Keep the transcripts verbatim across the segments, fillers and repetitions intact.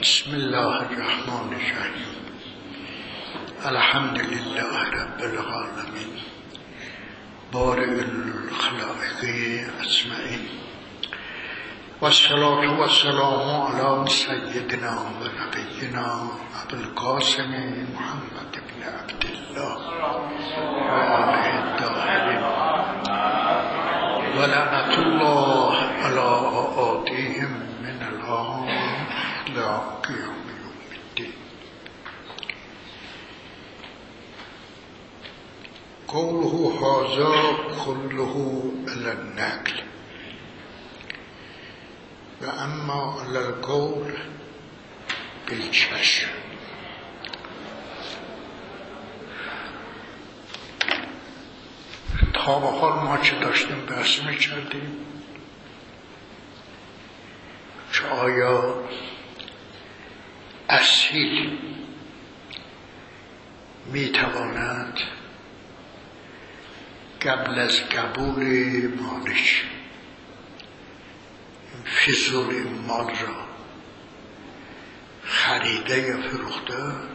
بسم الله الرحمن الرحیم. الحمد لله رب العالمین بارئ الخلائق اجمعین و الصلاة و السلام علی سیدنا و نبینا ابوالقاسم محمد بن عبدالله و آله الطاهرین و لعنة الله علی اعدائهم من الآن لا قیام یوم الدین. قوله هذا كله على النقل و اما على القول بالچشم. تا به حال ما چه داشتیم بحث می‌کردیم که آیا اصیل میتواند قبل از قبول مالک فضول این مال را خریده یا فروخته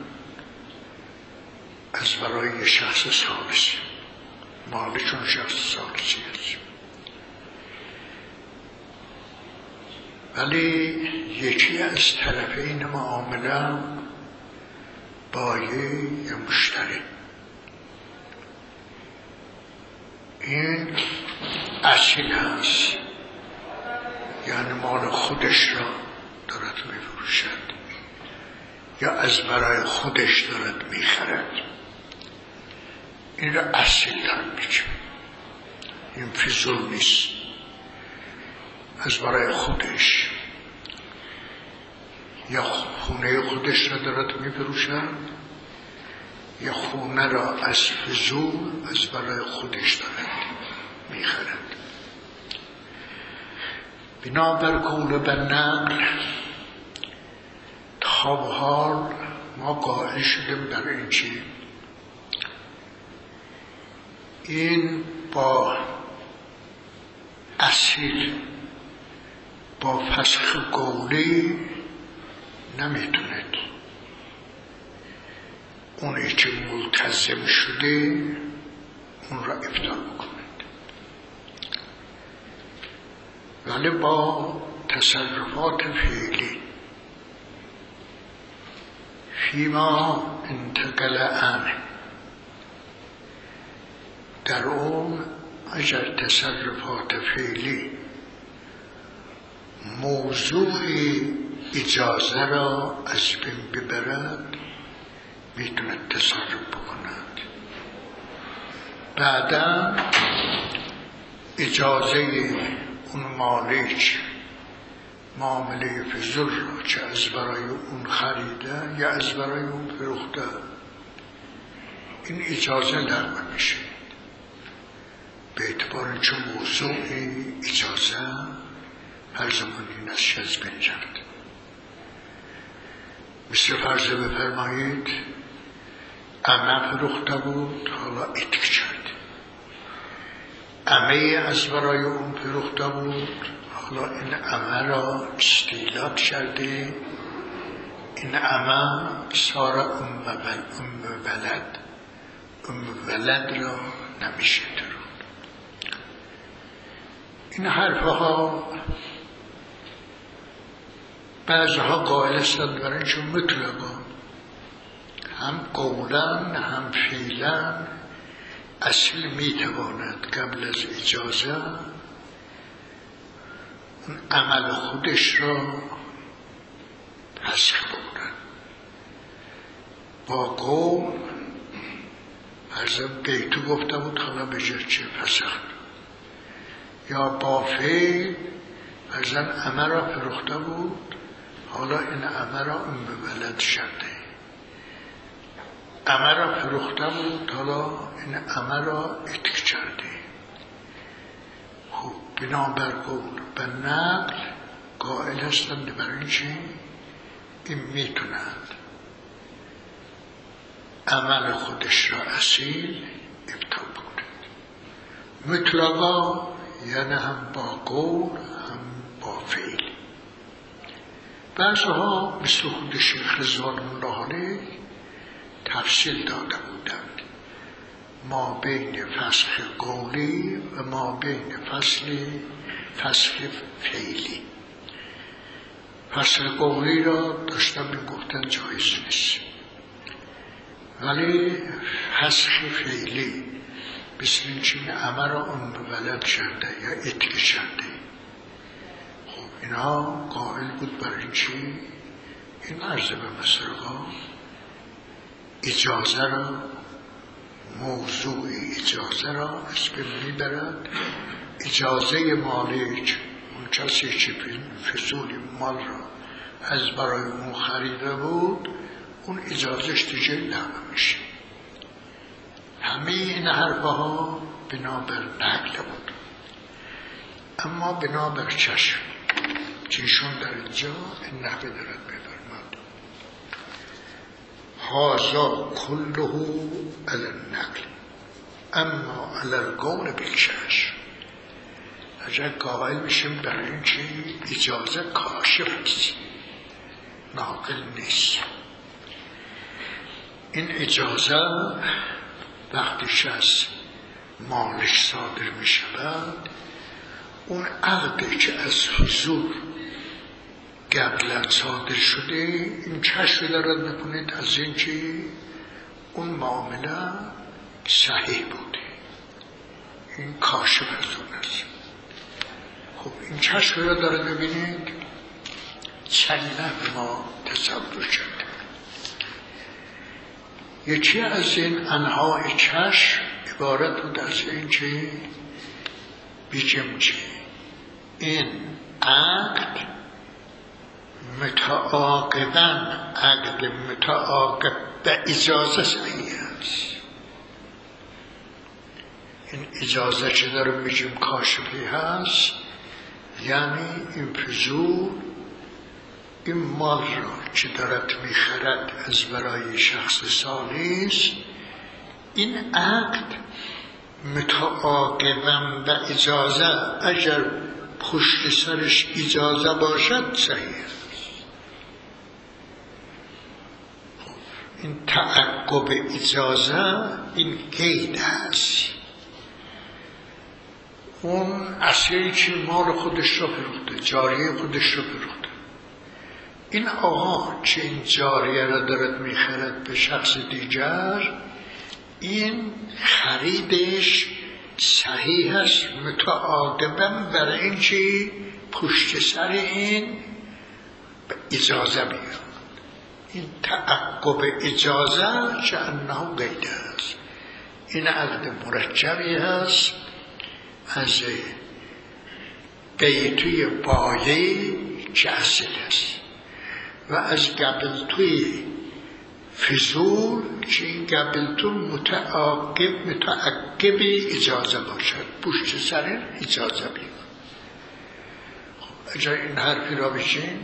از برای شخص ثالث، مالکون شخص ثالثی است، ولی یکی از طرفین معامله بایع یا مشتری، این اصیل هست، یعنی مال خودش را دارد میفروشد یا از برای خودش دارد میخرد، این را اصیل دارد میگه. این فضول نیست، از برای خودش یا خونه خودش را دارد میفروشد یا خونه را از فضول از برای خودش دارد میخرد. بنابر قول بالنقل تا به حال ما قائل شدیم در این چی این با اصیل با فسخ قولی نمیتوند اونی که ملتزم شده اون را ابطال بکند، ولی با تصرفات فعلی فیما انتقل عنه، در اون اگر تصرفات فعلی موضوع اجازه را از بین ببرد میتوند تصرف بکند. بعدا اجازه اون مالک معامله فضول را چه از برای اون خریده یا از برای اون فروخته، این اجازه لغو میشه به اعتبار چه موضوع اجازه هر زمان این از شز بنجرد. مثل فرض بفرمایید عمه فروخته بود، حالا اتک کرد، عمه از برای اون فروخته بود، حالا این عمه را استیلات کرده، این عمه ساره ام ولد، ام ولد را نمیشه درون. این حرفها بعضها قائل هستند برای اینکه مطلقا هم قولا هم فعلا اصل میتواند قبل از اجازه اون عمل خودش را فسخ بکند. با قول ارزم بیتو گفته بود، حالا بجر چه فسخ، یا با فعل ارزم عمل را فروخته بود، حالا این عمه را ام ولد شده، عمه را فروخته بود، حالا این عمه را اتک کرده. خب بنابر قول به نقل قائل هستند برای اینکه این میتونند عمل خودش را اصیل ابطال کنند. مطلقا یعنی هم با قول هم با فعل. بعضها مثل خود شیخ رضوان الله علیه تفصیل داده بودند ما بین فسخ قولی و ما بین فصل فسخ فعلی. فسخ قولی را داشتن میگفتن جایز نیست، ولی فسخ فعلی مثل این چین عمر را اون ولد کرده یا اتک کرده، خب اینا قائل بود بر این چی؟ این عرض به مسرقا اجازه را، موضوع اجازه را اسم میبرد. اجازه مالک اون کسی که فضول مال را از برای اون خریده بود اون اجازهش دیگه لغو میشه. همه این حرفها بنابر نقل بود، اما بنابر چشم چیشون در اینجا این نحوه دارد بفرماد هازا کله علی النقل اما علی القول بالچشم. اگر قائل میشیم در این که اجازه کاشف است، ناقل نیست. این اجازه وقتیش از مالش صادر می شود، اون عقدی که از حضور قبلا صادر شده این کشف دارد میکنید از این که اون معامله صحیح بوده، این کاشف از اون است. خب این کشف را داره ببینید چند ما تصور کرده. یکی از این انواع کشف عبارت بود از این که بگم که این عقد متعاقباً عقد متعاقب به اجازه صحیح است. این اجازه که داره میگیم کاشفی هست، یعنی این فضول این مال را که دارد میخرد از برای شخص سالیس، این عقد متعاقباً به اجازه اگر پشت سرش اجازه باشد صحیح است. این تعقب اجازه این قید هست. اون اصلی که مال خودش را فروخته، جاریه خودش را فروخته، این آقا که این جاریه را دارد میخرد به شخص دیگر، این خریدش صحیح است متعاقباً برای این که پشت سر این اجازه بیاد. این تعقب اجازه که انه قید است. این عقد مرکبی هست از قیدوی بایه که اصل است و از قبلتوی فضول که این قبلتو متعاقب متعقب اجازه باشد، پشت سر اجازه بیاد. خب اگر این حرفی را بشین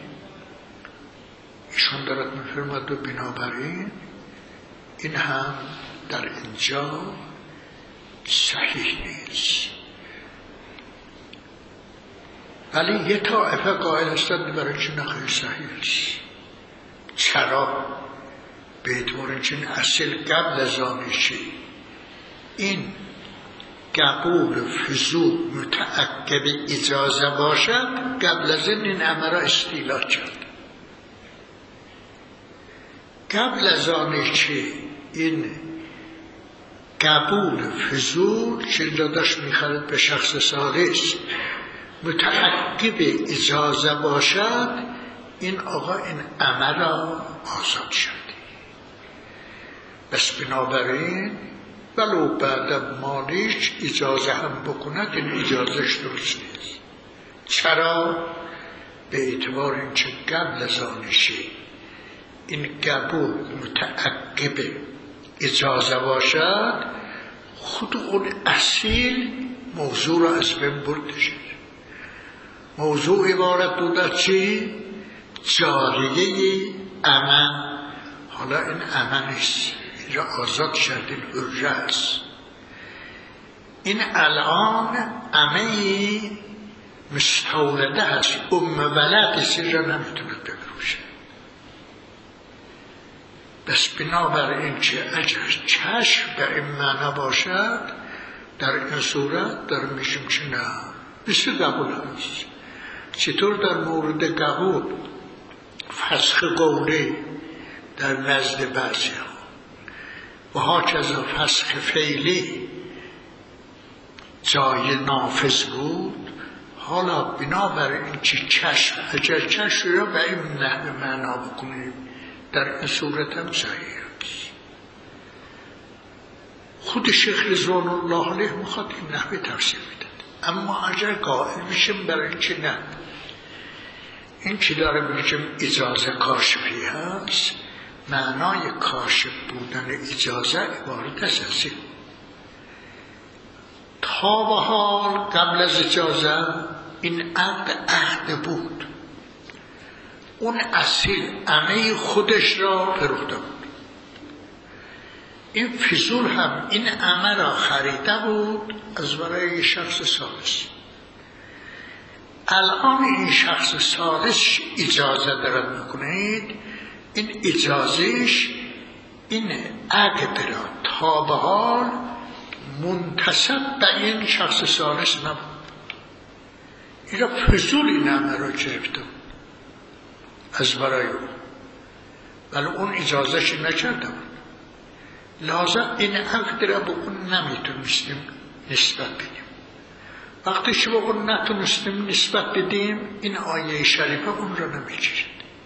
ایشون دارد میفرماد و بنابراین این هم در اینجا صحیح نیست. ولی یه طائفه قائل هستند برای چه نخیر صحیح است. چرا؟ به اعتبار اینکه اصل قبل از آنشه این قبول فضول متعقب اجازه باشد، قبل از این این امر استیلا کرد. قبل از آنشه این قبول فضول که داداش میخرد به شخص ثالث متعقب اجازه باشد، این آقا این امر را آزاد شد. بس بنابراین ولو بعد مالش اجازه هم بکند این اجازهش درست نیست. چرا؟ به اعتبار این که قبل از آنشه این قبول متعقب اجازه باشد، خود اون اصیل موضوع را از بین برده شد. موضوع عبارت بود از چی؟ جاریه امن. حالا این امن است، اینجا آزاد شد، این حجه است. این الان امنی مستولده هست، ام ولد سر نمیتونه بفروشه. بس بنابراین که اگر چشم به این معنا باشد در این صورت در میشیم که نه مثل قبول هست. چطور در مورد قبول فسخ قولی در نزد بعضی ها و هاکذا فسخ فعلی جای نافذ بود، حالا بنابراین که چشم اگر چشم را به این نحو معنا بکنیم در این صورت هم صحیح است. خود شیخ رضوان الله علیه میخواد این نحوه تفسیر بدهد، اما اگر قائل بشیم برای این که نه این که داره بگیم اجازه کاشفی هست، معنای کاشف بودن اجازه عبارت است از این تا به حال قبل از اجازه این عقد عهد بود، اون اصیل عمه خودش را فروخته بود. این فضول هم این عمه را خریده بود از برای شخص ثالث. الان این شخص ثالث اجازه دارد میکنید، این اجازهش این عقد را تا به حال منتسب به این شخص ثالث نبود. این را فضول این عمه را گرفته بود از برای او، ولی اون اجازهش نکرده بود. لازم این عقد را به اون نمیتونستیم نسبت بدیم. وقتی که به اون نتونستیم نسبت بدیم این آیه شریفه اون را نمیگیرد.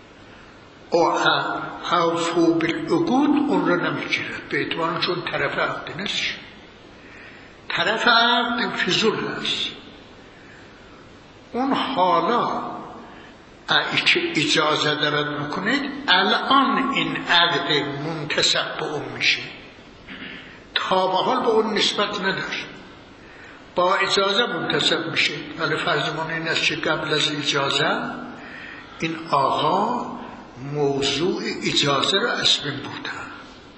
اوفوا بالعقود اون را نمیگیرد به اعتبار چون طرف عقد نیست. طرف عقد فضول هست. اون حالا که اجازه دارد میکنید الان این عقد منتسب به اون میشه، تا به حال به اون نسبت نداشت، با اجازه منتسب میشه. ولی فرضمون این است که قبل از اجازه این آقا موضوع اجازه را از بین بردن،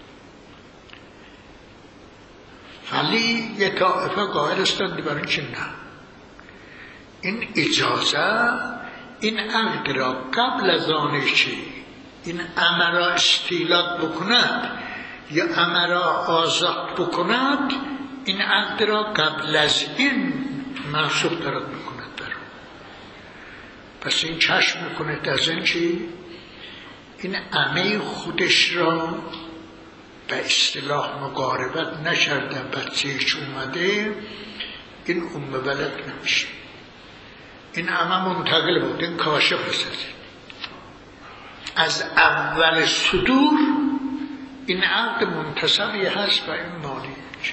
ولی یه طائفه قائل هستند برای اینکه نه این اجازه این عقد را قبل از آنه که این عمه را استیلاد بکند یا عمه را آزاد بکند این عقد را قبل از این منسوخ دارد میکند برو. پس این چشم میکند از این که این عمه خودش را به اصطلاح مقاربت نکرده، بچهش اومده این ام ولد نمیشه. این عمه منتقل بود، این کاشف هست. از اول صدور این عقد منتصبی هست و این مالی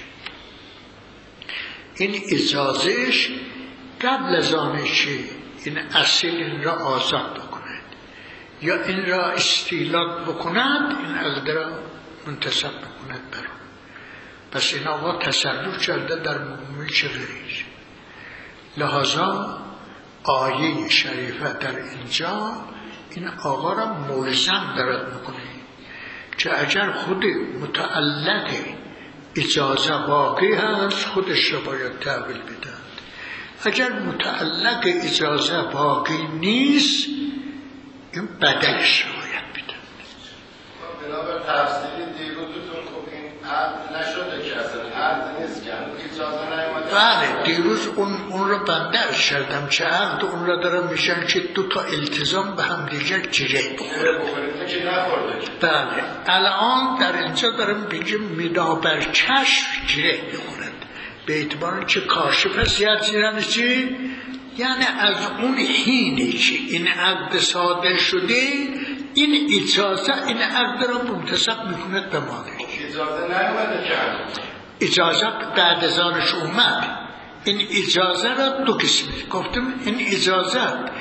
این اجازهش قبل از آنه که این اصیل این را آزاد بکند یا این را استیلاد بکند این عقد را منتصب بکند برو. پس این آقا تصرف کرده در ملک غیر. لحاظا آیه شریفه در اینجا این آقا را ملزم دارد میکنه که اگر خود متعلق اجازه باقی هست خودش را باید تحویل بدهد، اگر متعلق اجازه باقی نیست این بدلش را باید بدهد. بنابر تفسیری دیروزتون خب این عقد نشده که اصلا عقد نیست که اجازه نیومده. بله دیروز اون اون رو بنده ارز کردم که عقد اون را دارم میشن که دو تا التزام به هم دیگر گره بخورد که نخورده. بله الان در اینجا دارم بگیم میدا بر چشم گره بخورد به اعتبار که کاشف هست یاد زیرانه چی؟ یعنی از اون حینی که این عقد صادر شده این اجازه این عقد را منتسب میکند به مالک. اجازه نیومده کرد. اجازه بعد از آنش اومد. این اجازه را دو قسمه گفتم. این اجازه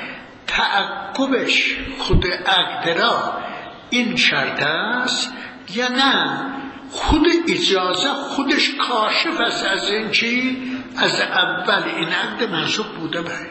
تعقبش خود عقد را این شرط است یا نه خود اجازه خودش کاشف است از این چی از اول این عقد منسوخ بوده باید.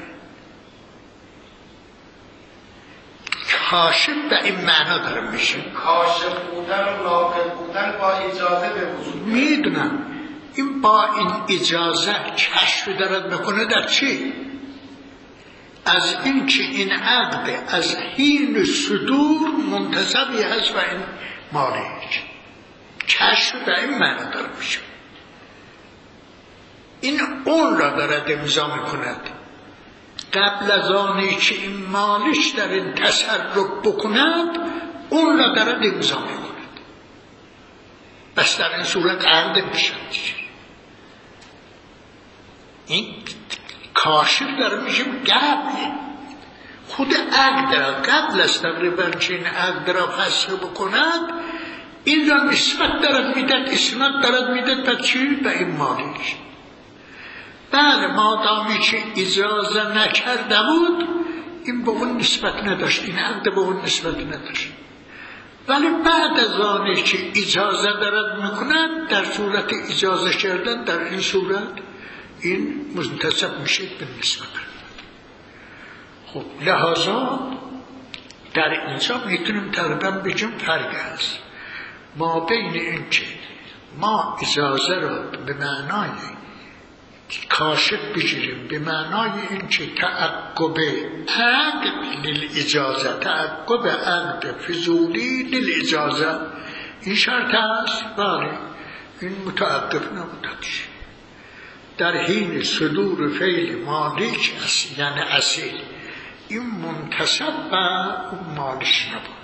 کاشف به این معنا داره میشه. کاشف بودن و ناقل بودن با اجازه به وجود میدونم. این با این اجازه کشف دارد میکنه در چی؟ از این که این عقد از حین صدور منتسبی هست و این مالک کشف در این معنی داره میشه. این اون را دارد امضا میکند قبل از آنی که این مالش در این تصرف بکند اون را دارد امضا میکند. بس در این صورت عقد میشد. این کاشف داره میشه قبل خود عقد را قبل از تقریبا که این عقد را فسخ بکند این را نسبت دارد میدد اسمت دارد میدد به چی؟ به این مالک. بله مادامی که اجازه نکرده بود این به اون نسبت نداشت، این عقد به اون نسبت نداشت. ولی بعد از آنی که اجازه دارد میکند در صورت اجازه کردن در این صورت این منتسب میشه به نسبت. خب لحاظا در اینجا میتونیم تقریبا بگیم فرق هست ما بین این که ما اجازه را به معنای کاشف بگیریم به معنای این که تعقب عقد للاجازه تعقب عقد فضولی للاجازه این شرط هست. بله این متعقب نبودش در حین صدور فعل مالک است یعنی اصیل این منتسب به اون مالش نبود.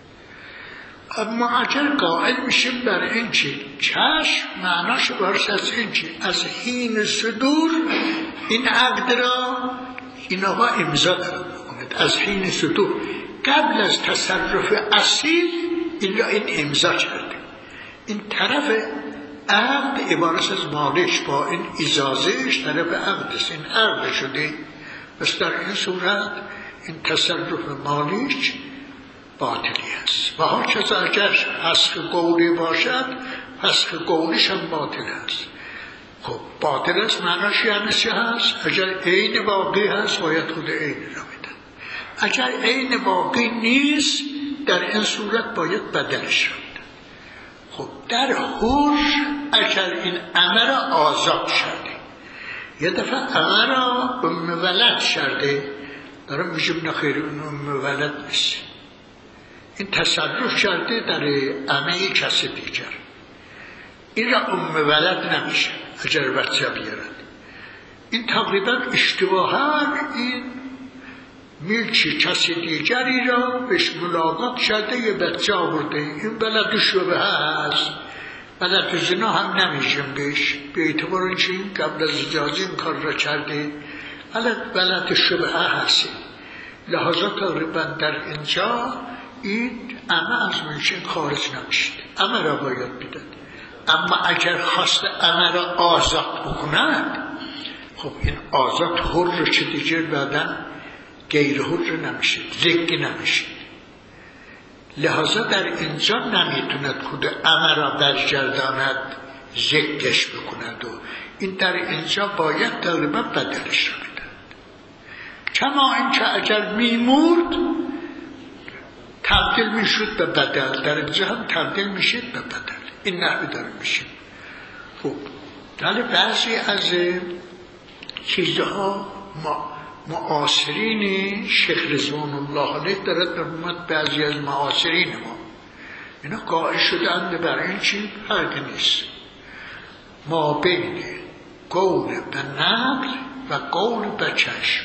اما اگر قائل میشیم بر این که کشف معناش برش از این که از حین صدور این عقد را این آقا امضا دارد بکند از حین صدور قبل از تصرف اصیل این را این امضا کرده. این طرف عقد عبارت از مالش با این اجازهش طرف عقد است این عقد شده. بس در این صورت این تصرف مالش باطلی است و هر کس اگر فسخ قولی باشد فسخ قولیش هم باطل است. خب باطل است معناش یعنی چه هست؟ اگر عین واقعی هست باید خود عین را بدن، اگر عین واقعی نیست در این صورت باید بدلش را بدن. خب در حر اگر این امر آزاد شده یه دفعه امر ام ولد شده دارم میشم نخیر اون ام ولد نیست این تصرف کرده در امه کسی دیگر این را ام ولد نمیشه اگر بچه بیارد. این تقریبا اشتباها این میلچی کسی دیگری را بهش ملاقات شده یه بچه آورده این ولد شبه هست ولد زنا هم نمیشیم بهش به اعتبار اینکه این قبل از اجازه این کار را کرده ولد ولد شبه هست. لحاظا تقریبا در اینجا این امه از منشین خارج نمیشد امه را باید بیدن. اما اگر خواست امه را آزاد بکند خب این آزاد حر چه دیگر بعدن غیر حر نمیشد زکی نمیشد. لحاظا در اینجا نمیتوند خود امه را برگرداند زکش بکند و این در اینجا باید تقریبا بدلش را بدن. کما اینکه اگر میمورد تبدیل میشد به بدل در اینجا هم تبدیل میشد به بدل این نحوی داره میشه. خب ولی بعضی از چیزها ما معاصرین شیخ رضوان الله علیه دارد برمت بعضی از معاصرین ما اینا قائل شدند بر این چی فرق نیست ما بین قول به نقل و قول به چشم.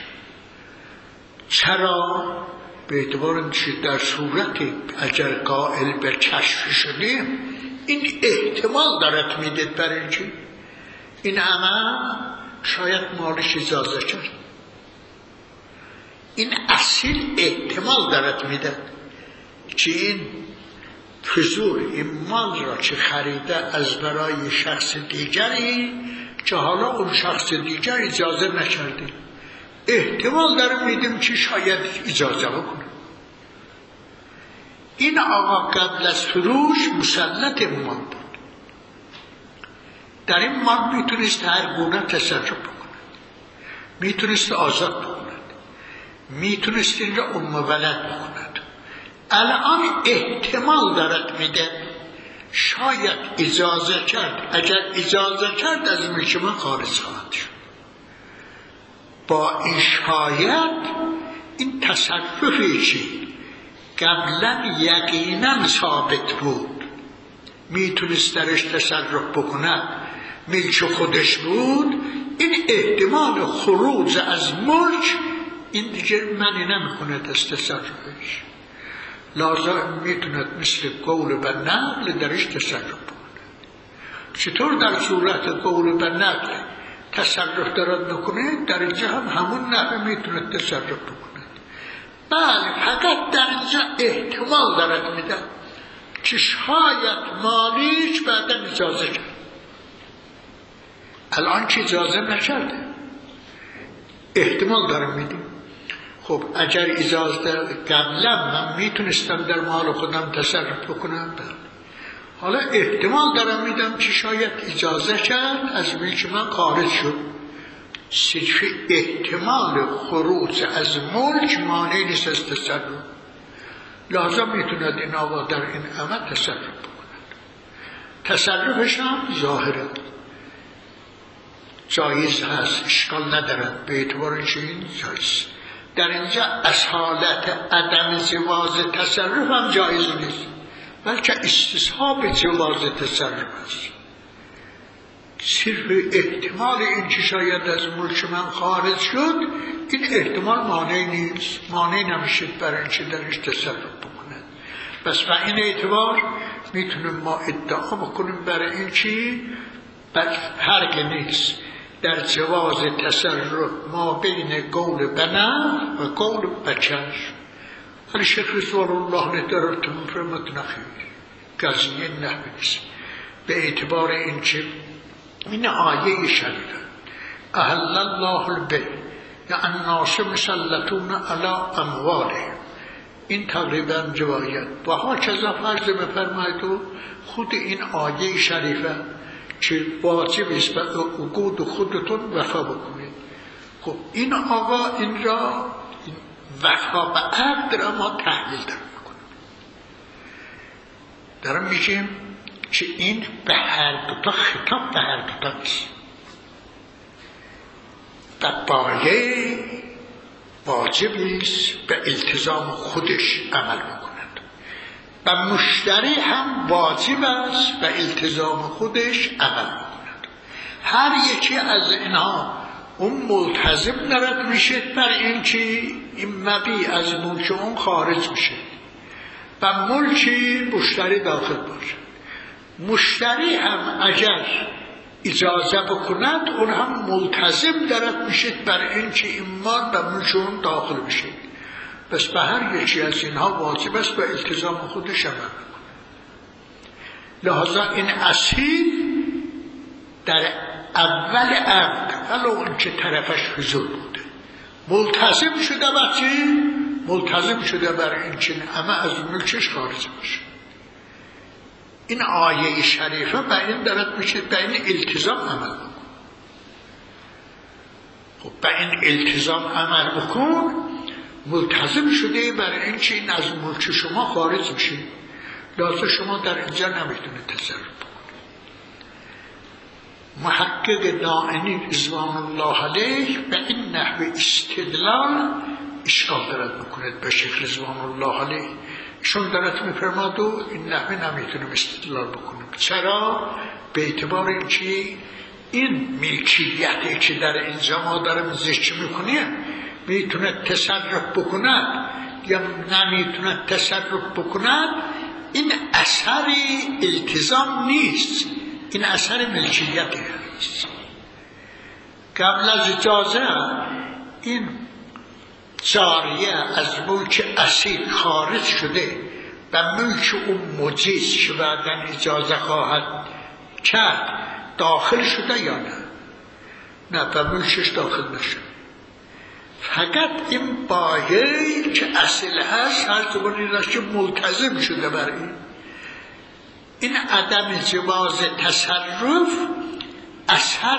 چرا؟ به اعتبار اینکه در صورت اگر قائل به کشف شده این احتمال دارد میدید برای اینکه این عمل شاید مالش اجازه کرد این اصیل احتمال دارد میدید که این فضول این مال را که خریده از برای شخص دیگری که حالا اون شخص دیگر اجازه نکرده احتمال داره میدیم که شاید اجازه بکنه. این آقا قبل از فروش مسلط مال بود در این مال میتونست هر گونه تصرف بکنه میتونست آزاد بکنه میتونست این را ام ولد بکند. الان احتمال دارد میده شاید اجازه کرد اگر اجازه کرد از ملک من خارج خواهد شد با این شاید این تصرفی چی قبلا یقینا ثابت بود میتونست درش تصرف بکند ملک خودش بود، این احتمال خروج از ملک این دیگه منی نمیکند از تصرفش، لازم میتوند مثل قول به نقل درش تصرف بکند. چطور در صورت قول به نقل تصرف دارد نکنه، در اینجا هم همون نقل میتوند تصرف بکند. بله فقط در اینجا احتمال دارد میدن که شاید مالک بعدا اجازه کرد، الان که اجازه نکرده، احتمال دارم میدیم. خب اگر اجازه قبلا من میتونستم در مال خودم تصرف بکنم، حالا احتمال دارم میدم که شاید اجازه کرد از ملک من خارج شد. صرف احتمال خروج از ملک مانع نیست از تصرف، لازم میتوند این آقا در این عمل تصرف بکند. تصرفش هم ظاهره جایز هست، اشکال ندارد، به اعتبار چه این جایز. در اینجا از حالت عدم جواز تصرف هم جایز نیست، بلکه استصحاب جواز تصرف است. صرف احتمال این که شاید از ملک من خارج شد، این احتمال مانع نیست، مانع نمیشه برای اینکه درش تصرف بکنه. بس به این اعتبار میتونیم ما ادعا بکنیم برای این که فرق نیست در جواز تصرف ما بین قول بنا و قول بچش. ولی شیخ رضوان الله ندارد فرمت نخیر قضیه نحویست به اعتبار این که این آیه شریفه احل الله البیع یا الناس مسلطون علی اموالهم، این تقریبا جوایت و ها چیزا فرض بفرمایید خود این آیه شریفه که واجب است به عقود خودتون وفا بکنید. خب این آقا این را وفا به عقد را ما تحلیل دارم میکنم، دارم میگیم که این به هر دوتا خطاب به هر دوتا نیست. و بایع واجب است به التزام خودش عمل بکند و مشتری هم واجب است به التزام خودش عمل بکند. هر یکی از اینها اون ملتزم دارد میشه بر این که این مبیع از ملک اون خارج میشه و ملک مشتری داخل باشه. مشتری هم اگر اجازه بکند اون هم ملتزم دارد میشه بر این که این مال به ملک اون داخل بشه. بس به هر یکی از اینها واجب است به التزام خودش عمل بکنه. لحاظا این اصیل در اول عقد ولو اون که طرفش حضور بوده ملتزم شده بچه ملتزم شده بر این که همه از ملکش خارج باشه. این آیه شریفه به این دارد میشه به این التزام عمل بکن. خب به این التزام عمل بکن ملتزم شده برای این که این از ملک شما خارج میشه، لازم شما در اینجا نمیتونه تصرف بکنه. محقق دائنی رضوان الله علیه به این نحو استدلال اشکال دارد میکند به شیخ رضوان الله علیه. شون دارد میفرماد و این نحو نمیتونیم استدلال بکنیم. چرا؟ به اعتبار این که این ملکیتی که در اینجا ما دارم ذکر میکنیم میتونه تصرف بکند یا نمیتونه تصرف بکند، این اثر التزام نیست، این اثر ملکیت هست. قبل از اجازه این جاریه از ملک اصیل خارج شده و ملک اون مجیز که بعداً اجازه خواهد کرد داخل شده یا نه؟ نه، به ملکش داخل نشد. فقط این بایعی که اصل هست هر زبانی را که ملتزم شده بر این این عدم جواز تصرف اثر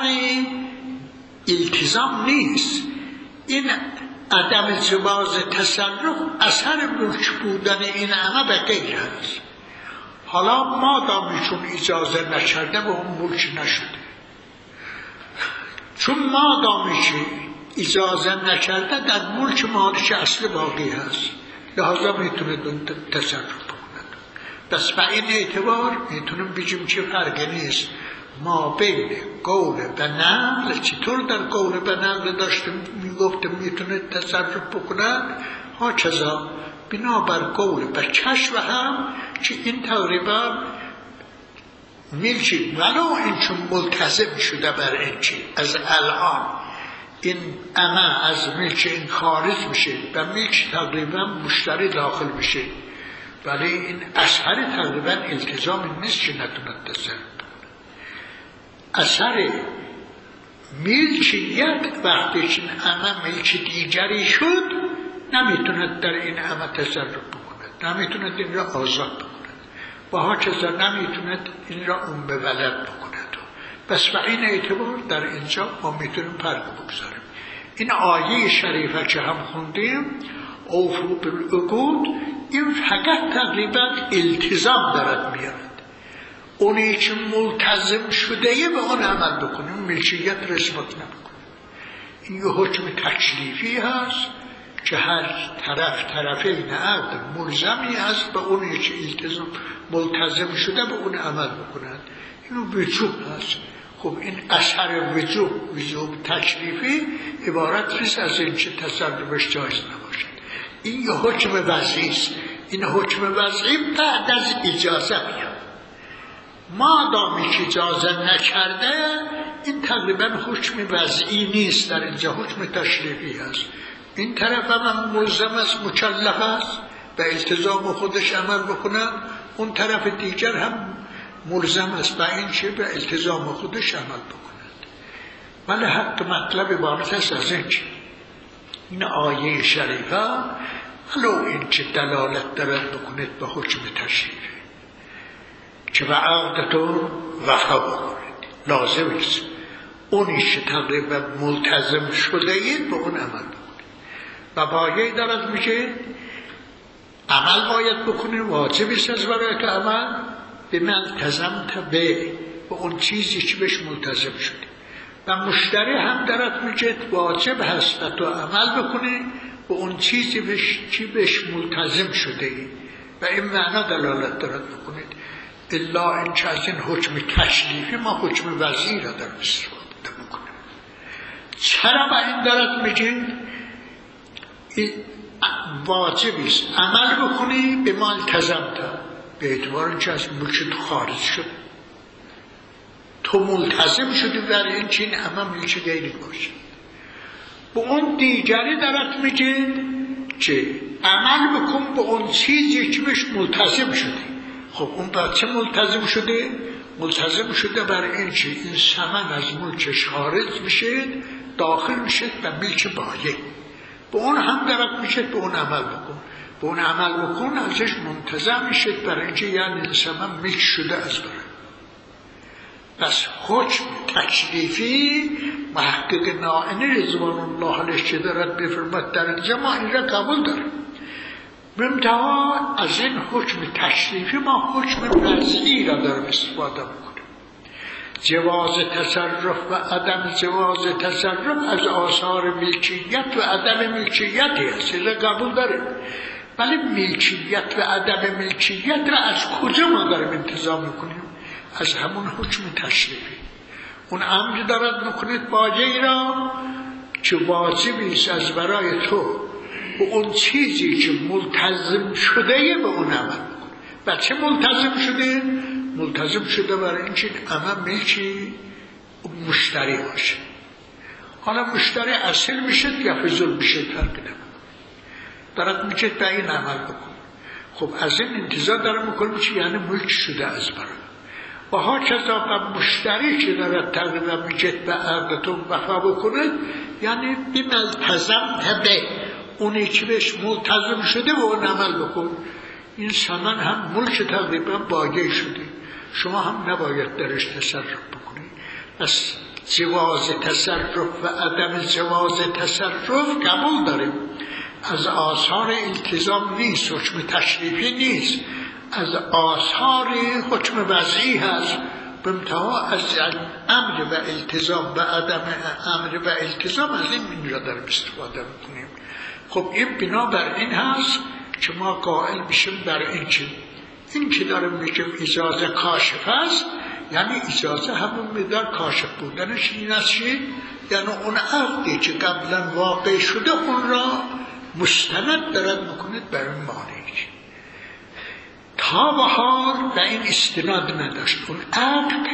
التزام نیست، این عدم جواز تصرف اثر ملک بودن این همه به غیر هست. حالا ما دامیشون اجازه نشده و اون ملک نشده، چون ما دامیشون اجازه نکرده در ملک مالک اصل باقی هست، لحاظا میتونه تصرف بکند. پس به این اعتبار میتونیم بگیم چه فرقی نیست ما بین قول و نقل. چطور در قول و نقل داشتیم میگفتیم میتونه تصرف بکند، ها چزا بنابر قول و کشف هم که این تقریبا میلچی ولو این چون ملتزم شده بر این چی از الان این اما از ملک این خارج میشه و ملک تقریبا مشتری داخل میشه، ولی این اثر تقریبا التزام نیست که نتوند تصرف. اثر ملکیت وقتی که این اما ملک دیگری شد نمیتوند در این اما تصرف بکند، نمیتوند این را آزاد بکند و ها چیزا نمیتوند این را اون به ولد بکند. پس به این اعتبار در اینجا ما میتونیم فرق بگذاریم. این آیه شریفه که هم خوندیم اوفو بالعقود، این فقط تقریبا التزام دارد میارد. اونی که ملتزم شده به اون عمل بکنیم، ملکیت رسمت نمیکنه. این یه حکم تکلیفی هست که هر طرف طرفین عقد ملزمی هست به اونی که التزام ملتزم شده به اون عمل بکنند. اینو وجوب هست. خب این اثر وجوب وجوب تکلیفی عبارت نیست از این که تصرفش جایز نباشد. این یه حکم وضعی است. این حکم وضعی بعد از اجازه میاد. ما دامی که اجازه نکرده این تقریبا حکم وضعی نیست، در اینجا حکم تشریفی هست. این طرف هم ملزم است، مکلف است به التزام خودش عمل بکنن، اون طرف دیگر هم ملزم است به این چه به التزام خودش عمل بکنند. ولی حتی مطلب عبارت است از این که این آیه شریفه ولو این که دلالت دارد بکنید به حکم تشریفی که به عقدتون وفا بکنید، لازم است اونی که تقریبا ملتزم شده اید به اون عمل بکنید. و باید دارد میشه عمل باید بکنید، واجب است از برای که عمل به ملتزم تا به اون چیزی که بهش ملتزم شده. و مشتری هم دارد میگه واجب هست و تو عمل بکنی به اون چیزی بهش که بهش ملتزم شده ای. و این معنا دلالت دارد بکنید الا این که از این حکم تشریفی ما حکم وضعی را در استفاده بکنیم. چرا با این دارد میگه واجبی است عمل بکنی به ملتزم تا به اعتبار اینکه از ملک تو خارج شد، تو ملتزم شدی در این چین اما ملک غیری باشه. به اون دیگری دارد میگه که عمل بکن به اون چیزی که بهش ملتزم شدی. خب اون بر چه ملتزم شده؟ ملتزم شده بر این که این ثمن از ملکش خارج میشه، داخل میشه و ملک بایه. به اون هم دارد میشه به اون عمل بکن، به اون عمل بکن ازش منتظم میشه برای اینکه یعنی انسان ملک شده از برای. پس حکم تکلیفی محقق نائینی رضوان الله علیه که دارد بفرماد در اینجا ما این را قبول داریم. منتها از این حکم تکلیفی ما حکم وضعی را داریم استفاده میکنیم. جواز تصرف و عدم جواز تصرف از آثار ملکیت و عدم ملکیتی است، این را قبول داریم. ولی ملکیت و عدم ملکیت را از کجا ما داریم انتظام میکنیم؟ از همون حکم تشریفی. اون امر دارد میکنید باجه را که واجبی است از برای تو به اون چیزی که ملتزم شده به اون عمل بکن. و چه ملتزم شده؟ ملتزم شده برای اینکه اما ملکی مشتری باشه. حالا مشتری اصل میشه یا فضل میشه فرق نمیکنه، دارد میگه به این عمل بکن. خب از این انتظار دارم میکنم چی؟ یعنی ملک شده از برای. و ها کذا به مشتری که دارد تقریبا میگه به عقدتون وفا بکنه، یعنی بی ملتزم به اونی که بهش ملتزم شده و اون عمل بکن. این ثمن هم ملک تقریبا باقی شده، شما هم نباید درش تصرف بکنید. پس جواز تصرف و عدم جواز تصرف قبول داریم، از آثار التزام نیست، حکم تشریفی نیست، از آثار حکم وضعی هست. بمتها از امر و التزام و عدم امر و التزام از این اینجا داریم استفاده میکنیم. خب این بنابر این هست که ما قائل بشیم بر این چی این که داریم میگیم اجازه کاشف هست، یعنی اجازه همون مقدار کاشف بودنش این است چی؟ یعنی اون عقدی که قبلا واقع شده اون را مستند دارد میکنید بر این مانعی تا بهار و این استناد نداشت. اون عقد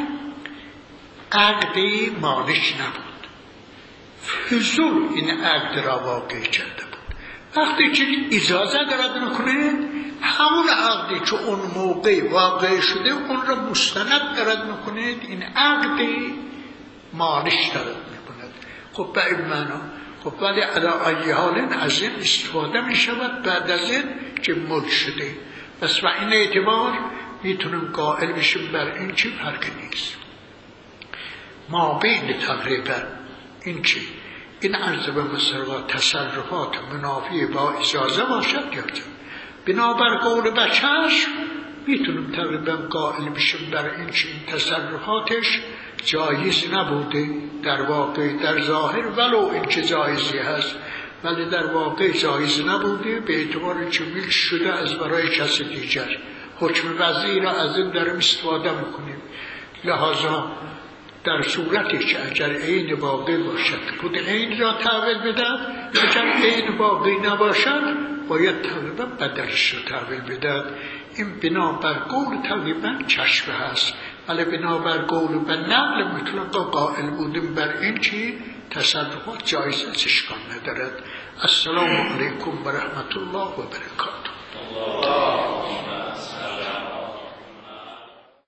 عقدی مالش نبود، فضول این عقد را واقع کرده بود. وقتی که اجازه دارد میکنه همون عقدی که اون موقع واقع شده اون را مستند دارد میکنه، این عقدی مالش دارد میکنه. خب به این معنا خب ولی علا ای حال از این استفاده میشود بعد از این که ملک شده. بس و این اعتبار میتونم قائل بشیم بر این چی فرق نیست. ما بین تقریبا این چی این عرض به مسرقات تصرفات منافی با اجازه باشد یا بنابر قول بچهش میتونم تقریبا قائل بشیم بر این چی این تصرفاتش جایز نبوده در واقع در ظاهر، ولو این که جایزی هست ولی در واقع جایز نبوده به اعتبار که ملک شده از برای کسی دیگر. حکم وضعی را از این داریم استفاده میکنیم. لحاظا در صورتی که اگر عین واقع باشد خود عین را تحویل بدهد، اگر عین واقع نباشد باید تقریبا بدلش را تحویل بدهد. این بنابر قول تقریبا کشف هست، ولی بنابر قول و نقل مطلقا قائل بودیم بر این که تصرفات جایز است، اشکال ندارد. السلام علیکم و رحمت الله و برکاته.